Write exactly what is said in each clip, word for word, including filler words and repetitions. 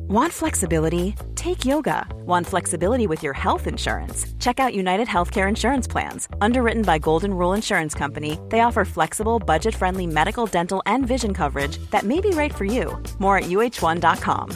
Want flexibility? Take yoga. Want flexibility with your health insurance? Check out United Healthcare Insurance Plans. Underwritten by Golden Rule Insurance Company, they offer flexible, budget-friendly medical, dental, and vision coverage that may be right for you. More at U H one dot com.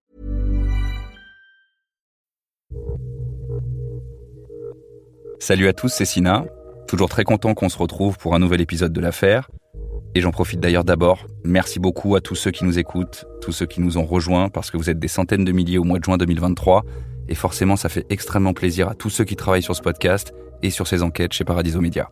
Salut à tous, c'est Sina. Toujours très content qu'on se retrouve pour un nouvel épisode de l'affaire. Et j'en profite d'ailleurs d'abord, merci beaucoup à tous ceux qui nous écoutent, tous ceux qui nous ont rejoints, parce que vous êtes des centaines de milliers au mois de juin deux mille vingt-trois. Et forcément, ça fait extrêmement plaisir à tous ceux qui travaillent sur ce podcast et sur ces enquêtes chez Paradiso Media.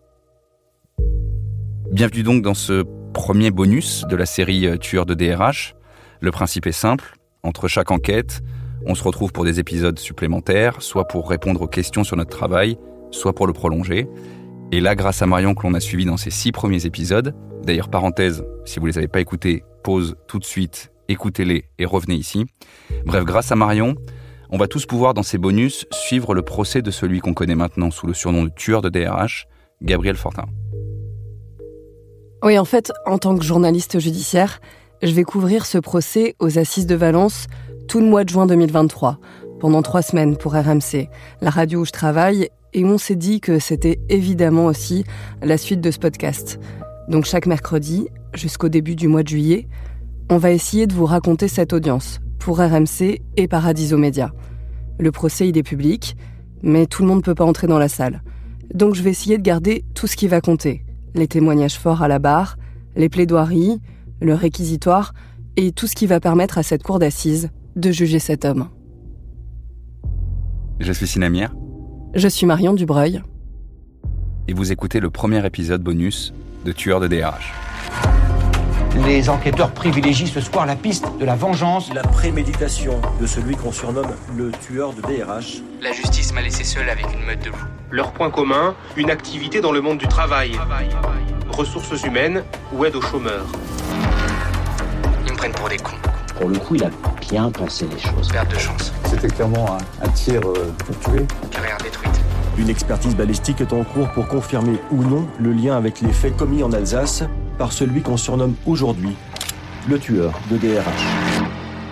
Bienvenue donc dans ce premier bonus de la série Tueurs de D R H. Le principe est simple, entre chaque enquête, on se retrouve pour des épisodes supplémentaires, soit pour répondre aux questions sur notre travail, soit pour le prolonger. Et là, grâce à Marion que l'on a suivi dans ces six premiers épisodes, d'ailleurs, parenthèse, si vous ne les avez pas écoutés, pause tout de suite, écoutez-les et revenez ici. Bref, grâce à Marion, on va tous pouvoir dans ces bonus suivre le procès de celui qu'on connaît maintenant sous le surnom de tueur de D R H, Gabriel Fortin. Oui, en fait, en tant que journaliste judiciaire, je vais couvrir ce procès aux Assises de Valence tout le mois de juin deux mille vingt-trois, pendant trois semaines pour R M C, la radio où je travaille, et on s'est dit que c'était évidemment aussi la suite de ce podcast. Donc chaque mercredi, jusqu'au début du mois de juillet, on va essayer de vous raconter cette audience pour R M C et Paradiso Media. Le procès, il est public, mais tout le monde ne peut pas entrer dans la salle. Donc je vais essayer de garder tout ce qui va compter. Les témoignages forts à la barre, les plaidoiries, le réquisitoire et tout ce qui va permettre à cette cour d'assises de juger cet homme. Je suis Sinamir. Je suis Marion Dubreuil. Et vous écoutez le premier épisode bonus de Tueurs de D R H. Les enquêteurs privilégient ce soir la piste de la vengeance. La préméditation de celui qu'on surnomme le tueur de D R H. La justice m'a laissé seul avec une meute de loups. Leur point commun, une activité dans le monde du travail. travail, travail. Ressources humaines ou aide aux chômeurs. Ils me prennent pour des cons. Pour le coup, il a bien pensé les choses. Perte de chance. C'était clairement un, un tir euh, pour tuer. Carrière détruite. Une expertise balistique est en cours pour confirmer ou non le lien avec les faits commis en Alsace par celui qu'on surnomme aujourd'hui le tueur de D R H.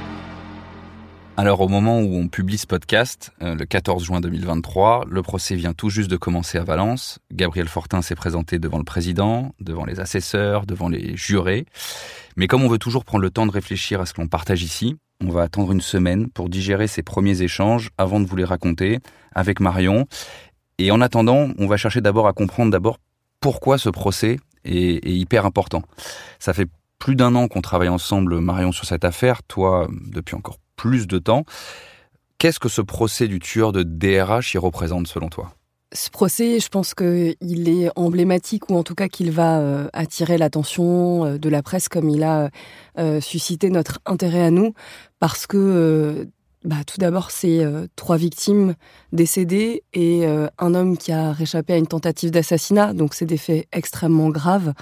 Alors au moment où on publie ce podcast, euh, le quatorze juin deux mille vingt-trois, le procès vient tout juste de commencer à Valence. Gabriel Fortin s'est présenté devant le président, devant les assesseurs, devant les jurés. Mais comme on veut toujours prendre le temps de réfléchir à ce que l'on partage ici, on va attendre une semaine pour digérer ces premiers échanges avant de vous les raconter avec Marion. Et en attendant, on va chercher d'abord à comprendre d'abord pourquoi ce procès est, est hyper important. Ça fait plus d'un an qu'on travaille ensemble, Marion, sur cette affaire, toi depuis encore plus de temps. Qu'est-ce que ce procès du tueur de D R H y représente selon toi ? Ce procès, je pense qu'il est emblématique, ou en tout cas qu'il va euh, attirer l'attention euh, de la presse comme il a euh, suscité notre intérêt à nous, parce que euh, bah, tout d'abord, c'est euh, trois victimes décédées et euh, un homme qui a réchappé à une tentative d'assassinat, donc c'est des faits extrêmement graves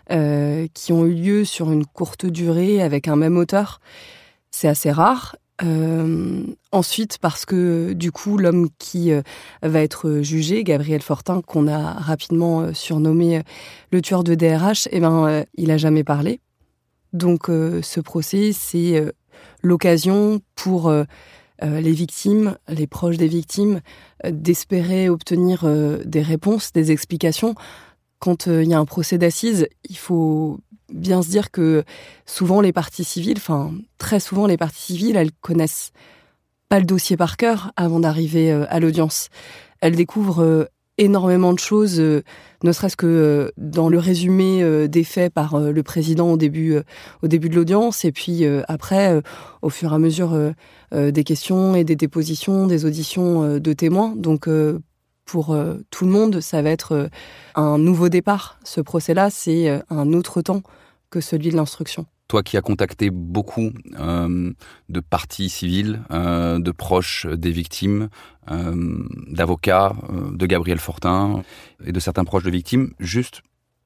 euh, qui ont eu lieu sur une courte durée avec un même auteur. C'est assez rare. Euh, ensuite, parce que du coup, l'homme qui euh, va être jugé, Gabriel Fortin, qu'on a rapidement euh, surnommé euh, le tueur de D R H, eh ben, euh, il a jamais parlé. Donc, euh, ce procès, c'est euh, l'occasion pour euh, euh, les victimes, les proches des victimes, euh, d'espérer obtenir euh, des réponses, des explications. Quand il euh, y a un procès d'assises, il faut bien se dire que souvent les parties civiles, enfin très souvent les parties civiles, elles connaissent pas le dossier par cœur avant d'arriver euh, à l'audience. Elles découvrent euh, énormément de choses, euh, ne serait-ce que euh, dans le résumé euh, des faits par euh, le président au début, euh, au début de l'audience, et puis euh, après, euh, au fur et à mesure euh, euh, des questions et des dépositions, des auditions euh, de témoins. Donc euh, pour euh, tout le monde, ça va être euh, un nouveau départ. Ce procès-là, c'est euh, un autre temps que celui de l'instruction. Toi qui as contacté beaucoup euh, de parties civiles, euh, de proches des victimes, euh, d'avocats, euh, de Gabriel Fortin et de certains proches de victimes, juste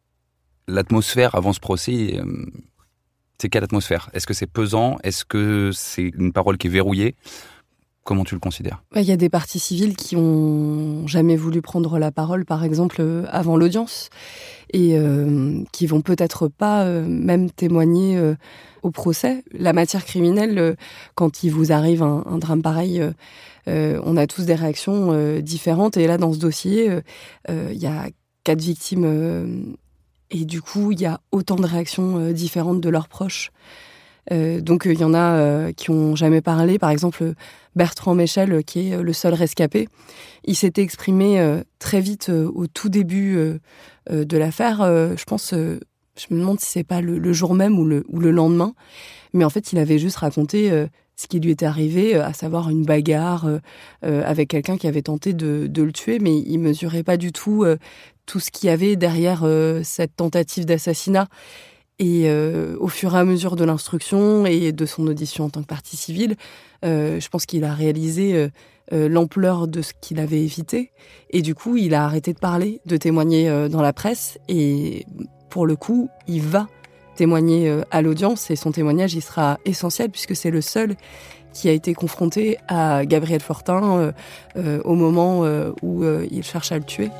l'atmosphère avant ce procès, euh, c'est quelle atmosphère ? Est-ce que c'est pesant ? Est-ce que c'est une parole qui est verrouillée ? Comment tu le considères ? Il y a des parties civiles qui ont jamais voulu prendre la parole, par exemple, avant l'audience, et euh, qui vont peut-être pas euh, même témoigner euh, au procès. La matière criminelle, euh, quand il vous arrive un, un drame pareil, euh, euh, on a tous des réactions euh, différentes. Et là, dans ce dossier, il euh, euh, y a quatre victimes, euh, et du coup, il y a autant de réactions euh, différentes de leurs proches. Euh, donc il euh, y en a euh, qui ont jamais parlé. Par exemple, Bertrand Michel, euh, qui est le seul rescapé, il s'était exprimé euh, très vite euh, au tout début euh, euh, de l'affaire. Euh, je pense, euh, je me demande si c'est pas le, le jour même ou le, ou le lendemain. Mais en fait, il avait juste raconté euh, ce qui lui était arrivé, euh, à savoir une bagarre euh, euh, avec quelqu'un qui avait tenté de, de le tuer, mais il mesurait pas du tout euh, tout ce qu'il y avait derrière euh, cette tentative d'assassinat. Et euh, au fur et à mesure de l'instruction et de son audition en tant que partie civile, euh, je pense qu'il a réalisé euh, euh, l'ampleur de ce qu'il avait évité. Et du coup, il a arrêté de parler, de témoigner euh, dans la presse. Et pour le coup, il va témoigner euh, à l'audience. Et son témoignage, il sera essentiel puisque c'est le seul qui a été confronté à Gabriel Fortin euh, euh, au moment euh, où euh, il cherche à le tuer.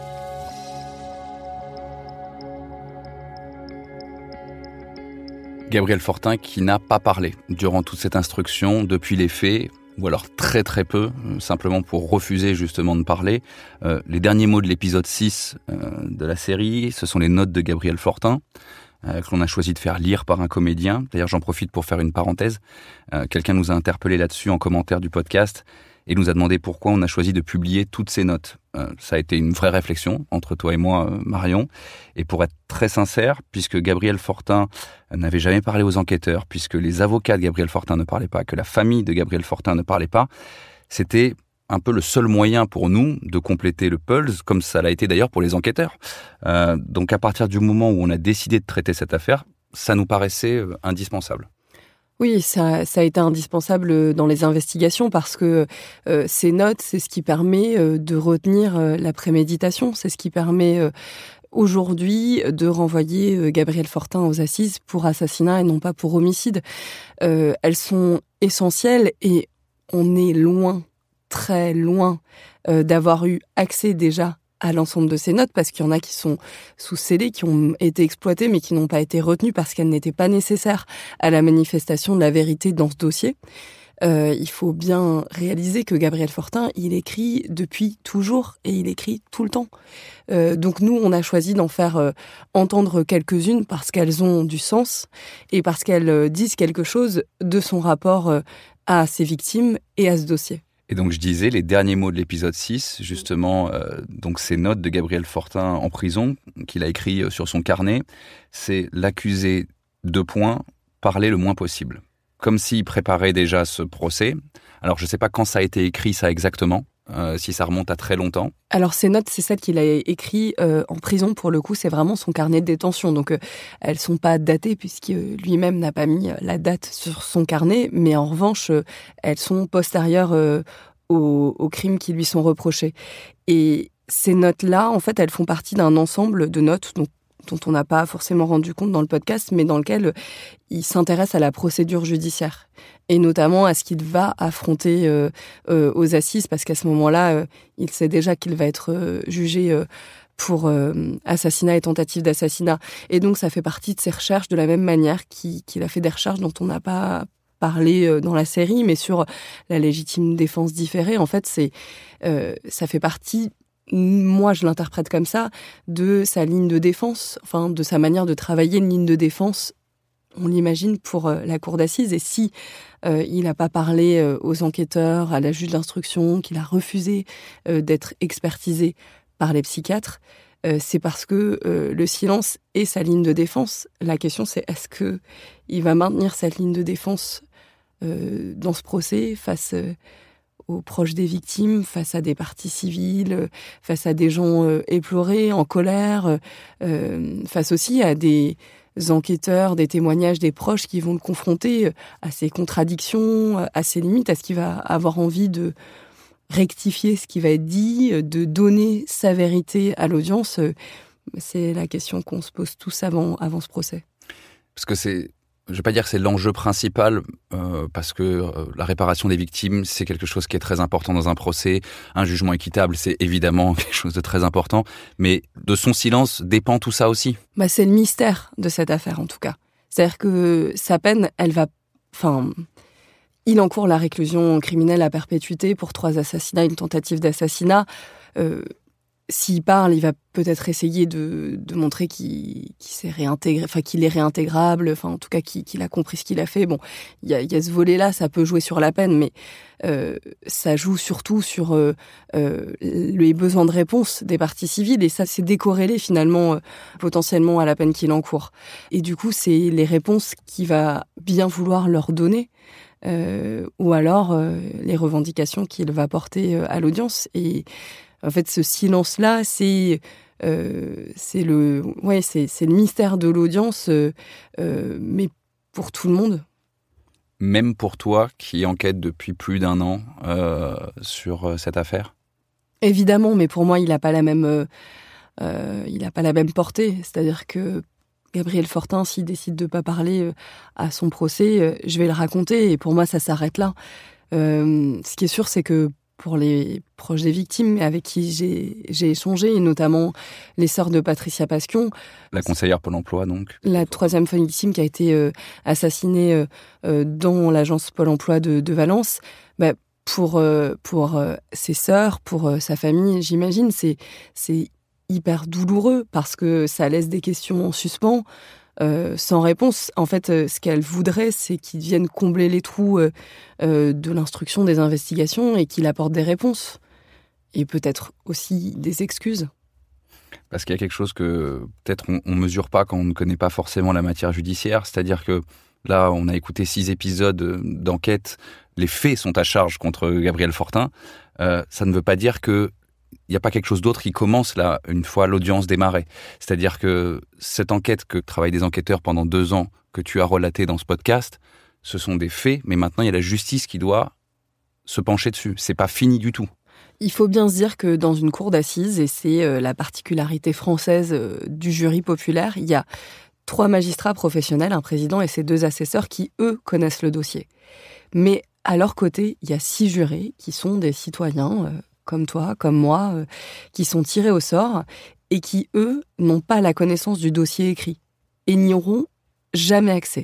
Gabriel Fortin qui n'a pas parlé durant toute cette instruction, depuis les faits, ou alors très très peu, simplement pour refuser justement de parler. Euh, les derniers mots de l'épisode six euh, de la série, ce sont les notes de Gabriel Fortin, euh, que l'on a choisi de faire lire par un comédien. D'ailleurs, j'en profite pour faire une parenthèse. Euh, quelqu'un nous a interpellé là-dessus en commentaire du podcast et nous a demandé pourquoi on a choisi de publier toutes ces notes. Euh, ça a été une vraie réflexion entre toi et moi, euh, Marion. Et pour être très sincère, puisque Gabriel Fortin n'avait jamais parlé aux enquêteurs, puisque les avocats de Gabriel Fortin ne parlaient pas, que la famille de Gabriel Fortin ne parlait pas, c'était un peu le seul moyen pour nous de compléter le puzzle, comme ça l'a été d'ailleurs pour les enquêteurs. Euh, donc à partir du moment où on a décidé de traiter cette affaire, ça nous paraissait euh, indispensable. Oui, ça, ça a été indispensable dans les investigations parce que euh, ces notes, c'est ce qui permet euh, de retenir euh, la préméditation, c'est ce qui permet euh, aujourd'hui de renvoyer euh, Gabriel Fortin aux assises pour assassinat et non pas pour homicide. Euh, elles sont essentielles et on est loin, très loin euh, d'avoir eu accès déjà à l'ensemble de ces notes, parce qu'il y en a qui sont sous scellés, qui ont été exploitées, mais qui n'ont pas été retenues parce qu'elles n'étaient pas nécessaires à la manifestation de la vérité dans ce dossier. Euh, il faut bien réaliser que Gabriel Fortin, il écrit depuis toujours et il écrit tout le temps. Euh, donc nous, on a choisi d'en faire euh, entendre quelques-unes parce qu'elles ont du sens et parce qu'elles euh, disent quelque chose de son rapport euh, à ses victimes et à ce dossier. Et donc je disais, les derniers mots de l'épisode six, justement, euh, donc ces notes de Gabriel Fortin en prison, qu'il a écrit sur son carnet, c'est l'accusé, deux points, parler le moins possible. Comme s'il préparait déjà ce procès. Alors je ne sais pas quand ça a été écrit, ça exactement, euh, si ça remonte à très longtemps. Alors ces notes, c'est celles qu'il a écrites euh, en prison, pour le coup, c'est vraiment son carnet de détention. Donc euh, elles ne sont pas datées puisque lui-même n'a pas mis la date sur son carnet, mais en revanche, euh, elles sont postérieures euh, aux, aux crimes qui lui sont reprochés. Et ces notes-là, en fait, elles font partie d'un ensemble de notes donc, dont on n'a pas forcément rendu compte dans le podcast, mais dans lequel il s'intéresse à la procédure judiciaire, et notamment à ce qu'il va affronter euh, euh, aux assises, parce qu'à ce moment-là, euh, il sait déjà qu'il va être euh, jugé euh, pour euh, assassinat et tentative d'assassinat. Et donc, ça fait partie de ses recherches, de la même manière qu'il, qu'il a fait des recherches dont on n'a pas parlé euh, dans la série, mais sur la légitime défense différée. En fait, c'est, euh, ça fait partie... Moi, je l'interprète comme ça, de sa ligne de défense, enfin, de sa manière de travailler une ligne de défense, on l'imagine, pour euh, la cour d'assises. Et si euh, il n'a pas parlé euh, aux enquêteurs, à la juge d'instruction, qu'il a refusé euh, d'être expertisé par les psychiatres, euh, c'est parce que euh, le silence est sa ligne de défense. La question, c'est est-ce que il va maintenir cette ligne de défense euh, dans ce procès face... Euh, aux proches des victimes, face à des parties civiles, face à des gens euh, éplorés, en colère, euh, face aussi à des enquêteurs, des témoignages des proches qui vont le confronter à ses contradictions, à ses limites, à ce qu'il va avoir envie de rectifier ce qui va être dit, de donner sa vérité à l'audience. C'est la question qu'on se pose tous avant, avant ce procès. Parce que c'est je vais pas dire que c'est l'enjeu principal, euh, parce que euh, la réparation des victimes, c'est quelque chose qui est très important dans un procès. Un jugement équitable, c'est évidemment quelque chose de très important. Mais de son silence dépend tout ça aussi. Bah, c'est le mystère de cette affaire, en tout cas. C'est-à-dire que sa peine, elle va... Enfin, il encourt la réclusion criminelle à perpétuité pour trois assassinats, une tentative d'assassinat. Euh, S'il parle, il va peut-être essayer de, de montrer qu'il, qu'il s'est réintégré, enfin qu'il est réintégrable, enfin en tout cas qu'il, qu'il a compris ce qu'il a fait. Bon, il y a, y a ce volet-là, ça peut jouer sur la peine, mais euh, ça joue surtout sur euh, euh, les besoins de réponse des parties civiles, et ça c'est décorrélé finalement euh, potentiellement à la peine qu'il encourt. Et du coup, c'est les réponses qu'il va bien vouloir leur donner. Euh, ou alors euh, les revendications qu'il va porter euh, à l'audience. Et en fait, ce silence-là, c'est euh, c'est le ouais, c'est c'est le mystère de l'audience, euh, euh, mais pour tout le monde. Même pour toi, qui enquête depuis plus d'un an euh, sur euh, cette affaire. Évidemment, mais pour moi, il n'a pas la même euh, euh, il a pas la même portée. C'est-à-dire que Gabriel Fortin, s'il décide de pas parler à son procès, je vais le raconter, et pour moi, ça s'arrête là. Euh, ce qui est sûr, c'est que pour les proches des victimes avec qui j'ai, j'ai échangé, et notamment les sœurs de Patricia Pasquion... La conseillère Pôle emploi, donc. La troisième femme victime qui a été euh, assassinée euh, dans l'agence Pôle emploi de, de Valence, bah, pour, euh, pour euh, ses sœurs, pour euh, sa famille, j'imagine, c'est... c'est hyper douloureux parce que ça laisse des questions en suspens, euh, sans réponse. En fait, euh, ce qu'elle voudrait, c'est qu'ils viennent combler les trous euh, euh, de l'instruction des investigations et qu'il apporte des réponses. Et peut-être aussi des excuses. Parce qu'il y a quelque chose que peut-être on ne mesure pas quand on ne connaît pas forcément la matière judiciaire. C'est-à-dire que là, on a écouté six épisodes d'enquête. Les faits sont à charge contre Gabriel Fortin. Euh, ça ne veut pas dire que il n'y a pas quelque chose d'autre qui commence là, une fois l'audience démarrée. C'est-à-dire que cette enquête que travaillent des enquêteurs pendant deux ans, que tu as relatée dans ce podcast, ce sont des faits, mais maintenant il y a la justice qui doit se pencher dessus. C'est pas fini du tout. Il faut bien se dire que dans une cour d'assises, et c'est la particularité française du jury populaire, il y a trois magistrats professionnels, un président et ses deux assesseurs qui, eux, connaissent le dossier. Mais à leur côté, il y a six jurés qui sont des citoyens... Euh, comme toi, comme moi, euh, qui sont tirés au sort et qui, eux, n'ont pas la connaissance du dossier écrit et n'y auront jamais accès.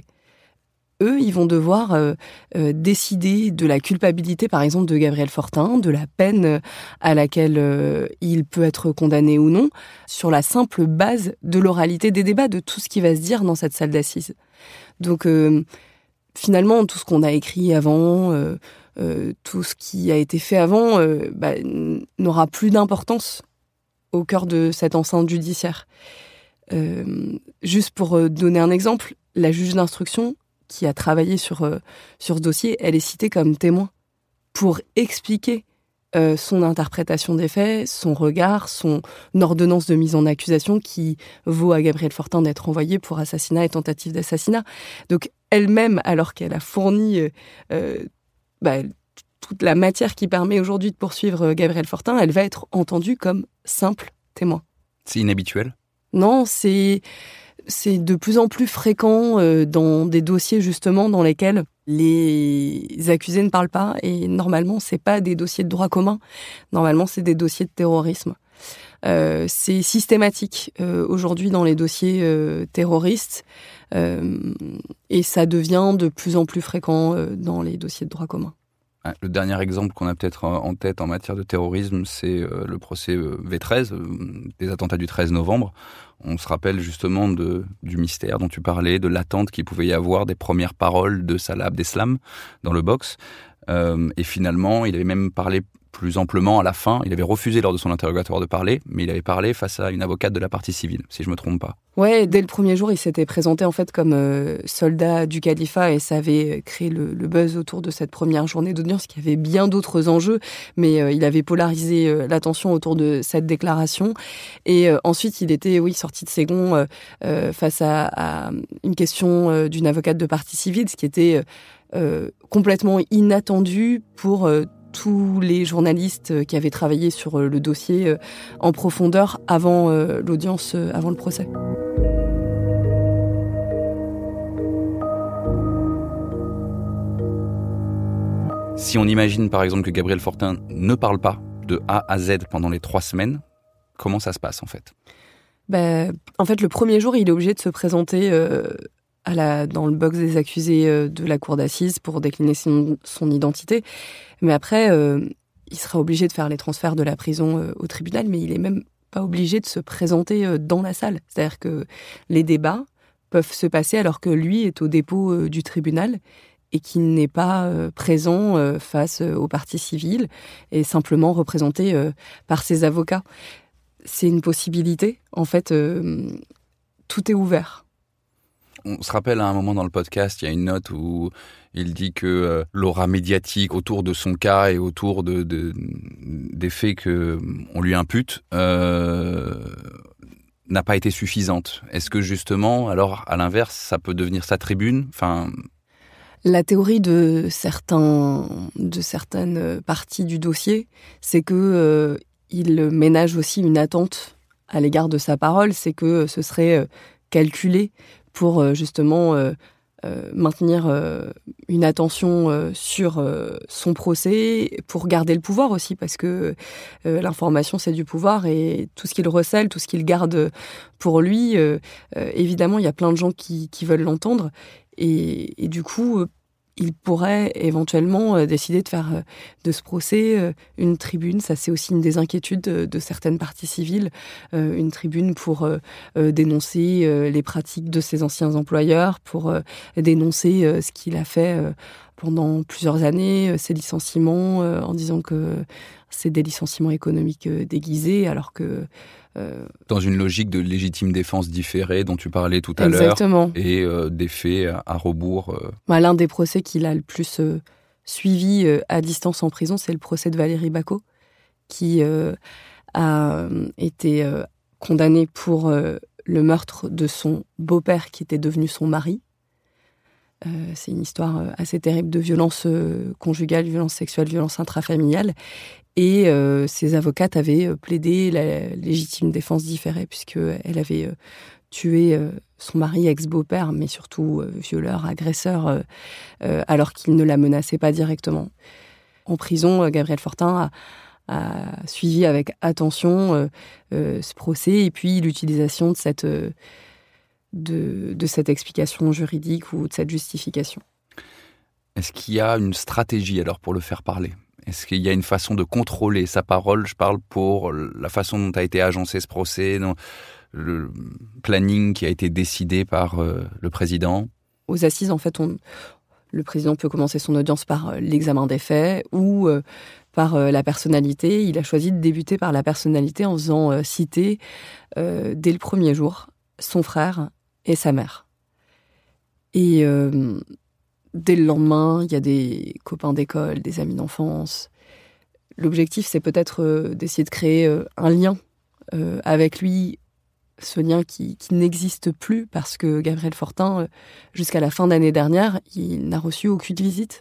Eux, ils vont devoir euh, euh, décider de la culpabilité, par exemple, de Gabriel Fortin, de la peine à laquelle euh, il peut être condamné ou non, sur la simple base de l'oralité des débats, de tout ce qui va se dire dans cette salle d'assises. Donc, euh, finalement, tout ce qu'on a écrit avant... Euh, Euh, tout ce qui a été fait avant euh, bah, n'aura plus d'importance au cœur de cette enceinte judiciaire. Euh, juste pour donner un exemple, la juge d'instruction qui a travaillé sur, euh, sur ce dossier, elle est citée comme témoin pour expliquer euh, son interprétation des faits, son regard, son ordonnance de mise en accusation qui vaut à Gabriel Fortin d'être envoyé pour assassinat et tentative d'assassinat. Donc elle-même, alors qu'elle a fourni... Euh, Bah, toute la matière qui permet aujourd'hui de poursuivre Gabriel Fortin, elle va être entendue comme simple témoin. C'est inhabituel ? Non, c'est, c'est de plus en plus fréquent euh, dans des dossiers justement dans lesquels les accusés ne parlent pas, et normalement, c'est pas des dossiers de droit commun, normalement, c'est des dossiers de terrorisme. Euh, c'est systématique euh, aujourd'hui dans les dossiers euh, terroristes euh, et ça devient de plus en plus fréquent euh, dans les dossiers de droit commun. Le dernier exemple qu'on a peut-être en tête en matière de terrorisme, c'est le procès V treize, des attentats du treize novembre. On se rappelle justement de, du mystère dont tu parlais, de l'attente qu'il pouvait y avoir des premières paroles de Salah Abdeslam dans le box. Euh, et finalement, il avait même parlé plus amplement à la fin. Il avait refusé lors de son interrogatoire de parler, mais il avait parlé face à une avocate de la partie civile, si je me trompe pas. Ouais, dès le premier jour, il s'était présenté en fait comme euh, soldat du califat, et ça avait créé le, le buzz autour de cette première journée d'audience, qui avait bien d'autres enjeux, mais euh, il avait polarisé euh, l'attention autour de cette déclaration. Et euh, ensuite, il était, oui, sorti de ses gonds euh, euh, face à, à une question euh, d'une avocate de partie civile, ce qui était euh, complètement inattendu pour euh, tous les journalistes qui avaient travaillé sur le dossier en profondeur avant l'audience, avant le procès. Si on imagine par exemple que Gabriel Fortin ne parle pas de A à Z pendant les trois semaines, comment ça se passe en fait ? Ben, en fait, le premier jour, il est obligé de se présenter euh, à la, dans le box des accusés euh, de la cour d'assises pour décliner son, son identité. Mais après, euh, il sera obligé de faire les transferts de la prison euh, au tribunal, mais il est même pas obligé de se présenter euh, dans la salle. C'est-à-dire que les débats peuvent se passer alors que lui est au dépôt euh, du tribunal et qu'il n'est pas euh, présent euh, face euh, aux parties civiles et simplement représenté euh, par ses avocats. C'est une possibilité. En fait, euh, tout est ouvert. On se rappelle à un moment dans le podcast, il y a une note où il dit que euh, l'aura médiatique autour de son cas et autour de, de, des faits qu'on lui impute euh, n'a pas été suffisante. Est-ce que justement, alors à l'inverse, ça peut devenir sa tribune ? Enfin... La théorie de, certains, de certaines parties du dossier, c'est que euh, il ménage aussi une attente à l'égard de sa parole, c'est que ce serait euh, calculé pour euh, justement euh, euh, maintenir euh, une attention euh, sur euh, son procès, pour garder le pouvoir aussi, parce que euh, l'information c'est du pouvoir et tout ce qu'il recèle, tout ce qu'il garde pour lui, euh, euh, évidemment il y a plein de gens qui, qui veulent l'entendre et, et du coup euh, il pourrait éventuellement euh, décider de faire euh, de ce procès euh, une tribune. Ça, c'est aussi une des inquiétudes de, de certaines parties civiles. Euh, une tribune pour euh, euh, dénoncer euh, les pratiques de ses anciens employeurs, pour euh, dénoncer euh, ce qu'il a fait euh, pendant plusieurs années, euh, ses licenciements, euh, en disant que c'est des licenciements économiques euh, déguisés, alors que... Euh... Dans une logique de légitime défense différée dont tu parlais tout à Exactement. l'heure, et euh, des faits à, à rebours. Euh... Bah, l'un des procès qu'il a le plus euh, suivi euh, à distance en prison, c'est le procès de Valérie Bacot, qui euh, a euh, été euh, condamnée pour euh, le meurtre de son beau-père qui était devenu son mari. Euh, c'est une histoire assez terrible de violence euh, conjugale, violence sexuelle, violence intrafamiliale. Et euh, ses avocates avaient plaidé la légitime défense différée, puisqu'elle avait euh, tué euh, son mari, ex-beau-père, mais surtout euh, violeur, agresseur, euh, euh, alors qu'il ne la menaçait pas directement. En prison, euh, Gabriel Fortin a, a suivi avec attention euh, euh, ce procès, et puis l'utilisation de cette... Euh, De, de cette explication juridique ou de cette justification. Est-ce qu'il y a une stratégie alors pour le faire parler ? Est-ce qu'il y a une façon de contrôler sa parole ? Je parle pour la façon dont a été agencé ce procès, le planning qui a été décidé par euh, le président. Aux assises, en fait, on, le président peut commencer son audience par euh, l'examen des faits ou euh, par euh, la personnalité. Il a choisi de débuter par la personnalité en faisant euh, citer, euh, dès le premier jour, son frère et sa mère. Et euh, dès le lendemain, il y a des copains d'école, des amis d'enfance. L'objectif, c'est peut-être euh, d'essayer de créer euh, un lien euh, avec lui, ce lien qui, qui n'existe plus parce que Gabriel Fortin, euh, jusqu'à la fin d'année dernière, il n'a reçu aucune visite.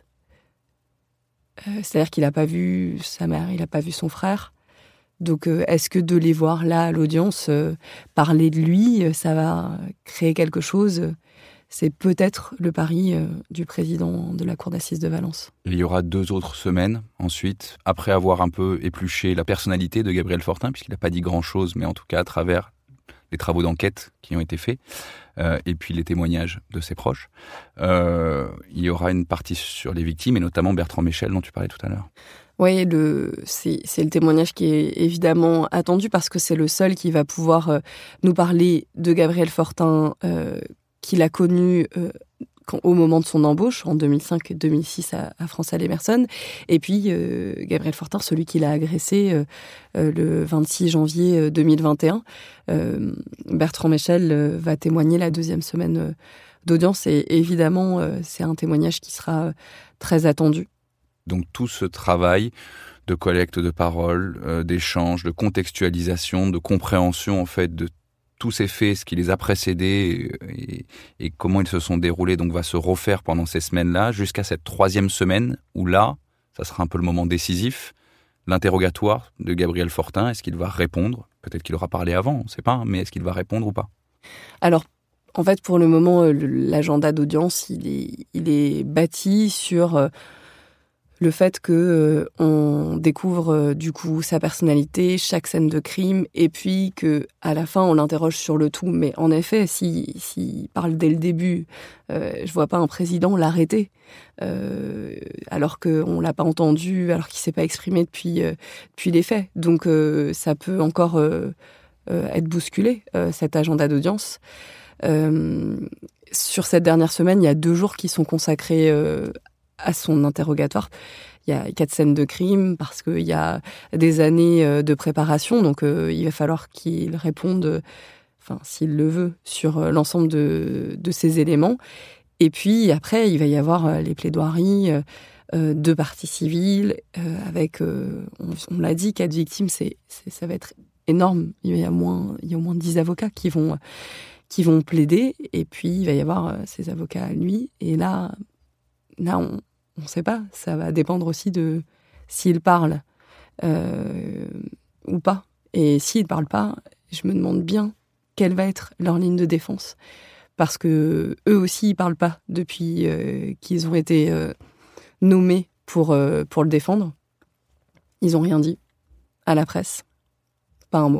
Euh, c'est-à-dire qu'il n'a pas vu sa mère, il n'a pas vu son frère. Donc, euh, est-ce que de les voir là à l'audience, euh, parler de lui, euh, ça va créer quelque chose ? C'est peut-être le pari euh, du président de la cour d'assises de Valence. Il y aura deux autres semaines ensuite, après avoir un peu épluché la personnalité de Gabriel Fortin, puisqu'il n'a pas dit grand-chose, mais en tout cas à travers les travaux d'enquête qui ont été faits, euh, et puis les témoignages de ses proches. Euh, il y aura une partie sur les victimes, et notamment Bertrand Michel, dont tu parlais tout à l'heure. Oui, le, c'est, c'est le témoignage qui est évidemment attendu parce que c'est le seul qui va pouvoir euh, nous parler de Gabriel Fortin, euh, qu'il a connu euh, quand, au moment de son embauche, en deux mille cinq deux mille six à, à France-Allais Emerson. Et puis, euh, Gabriel Fortin, celui qui l'a agressé euh, euh, le vingt-six janvier deux mille vingt et un. Euh, Bertrand Michel euh, va témoigner la deuxième semaine euh, d'audience. Et évidemment, euh, c'est un témoignage qui sera euh, très attendu. Donc tout ce travail de collecte de paroles, euh, d'échange, de contextualisation, de compréhension en fait de tous ces faits, ce qui les a précédés et, et comment ils se sont déroulés, donc va se refaire pendant ces semaines-là, jusqu'à cette troisième semaine où là, ça sera un peu le moment décisif, l'interrogatoire de Gabriel Fortin. Est-ce qu'il va répondre ? Peut-être qu'il aura parlé avant, on ne sait pas, mais est-ce qu'il va répondre ou pas ? Alors, en fait, pour le moment, l'agenda d'audience, il est, il est bâti sur... Euh, Le fait que euh, on découvre euh, du coup sa personnalité, chaque scène de crime, et puis que à la fin on l'interroge sur le tout. Mais en effet, si s'il parle dès le début, euh, je vois pas un président l'arrêter, euh, alors qu'on l'a pas entendu, alors qu'il s'est pas exprimé depuis euh, depuis les faits. Donc euh, ça peut encore euh, euh, être bousculé, euh, cet agenda d'audience. Euh, sur cette dernière semaine, il y a deux jours qui sont consacrés euh, à son interrogatoire. Il y a quatre scènes de crime parce qu'il y a des années de préparation, donc euh, il va falloir qu'il réponde, enfin s'il le veut, sur l'ensemble de, de ces éléments. Et puis après, il va y avoir les plaidoiries euh, de partie civile, euh, avec, euh, on, on l'a dit, quatre victimes, c'est, c'est, ça va être énorme. Il y a, moins, il y a au moins dix avocats qui vont, qui vont plaider, et puis il va y avoir ses avocats à lui. Et là, là on On ne sait pas, ça va dépendre aussi de s'il parle euh, ou pas. Et s'il ne parle pas, je me demande bien quelle va être leur ligne de défense. Parce que eux aussi, ils ne parlent pas depuis euh, qu'ils ont été euh, nommés pour, euh, pour le défendre. Ils n'ont rien dit à la presse. Pas un mot.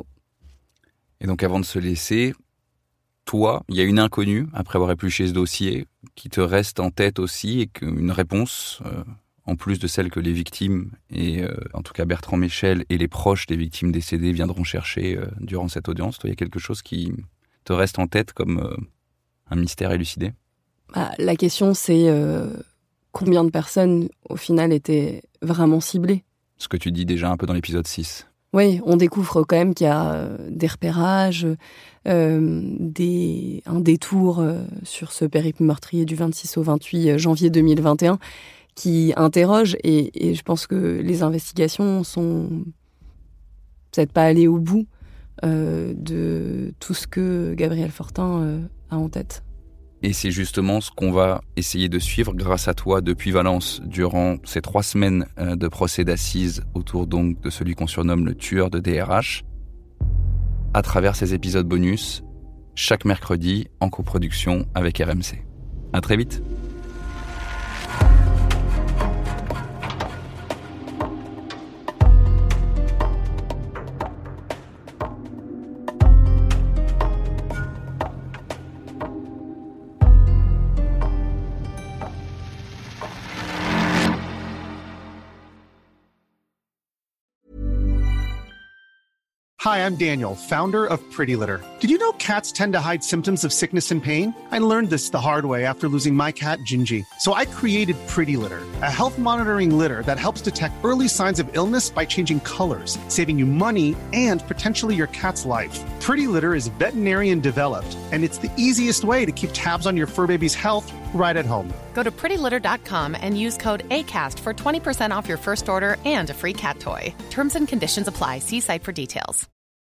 Et donc avant de se laisser, toi, il y a une inconnue, après avoir épluché ce dossier, qui te reste en tête aussi, et qu'une réponse, euh, en plus de celle que les victimes, et euh, en tout cas Bertrand Michel et les proches des victimes décédées viendront chercher euh, durant cette audience. Toi, il y a quelque chose qui te reste en tête comme euh, un mystère élucidé ? Bah, la question, c'est euh, combien de personnes, au final, étaient vraiment ciblées ? Ce que tu dis déjà un peu dans l'épisode six. Oui, on découvre quand même qu'il y a des repérages, euh, des, un détour euh, sur ce périple meurtrier du vingt-six au vingt-huit janvier deux mille vingt et un qui interroge, et, et je pense que les investigations sont peut-être pas allées au bout euh, de tout ce que Gabriel Fortin euh, a en tête. Et c'est justement ce qu'on va essayer de suivre grâce à toi depuis Valence durant ces trois semaines de procès d'assises autour donc de celui qu'on surnomme le tueur de D R H, à travers ces épisodes bonus, chaque mercredi en coproduction avec R M C. À très vite. Hi, I'm Daniel, founder of Pretty Litter. Did you know cats tend to hide symptoms of sickness and pain? I learned this the hard way after losing my cat, Gingy. So I created Pretty Litter, a health monitoring litter that helps detect early signs of illness by changing colors, saving you money and potentially your cat's life. Pretty Litter is veterinarian developed, and it's the easiest way to keep tabs on your fur baby's health right at home. Go to pretty litter dot com and use code ACAST for twenty percent off your first order and a free cat toy. Terms and conditions apply. See site for details.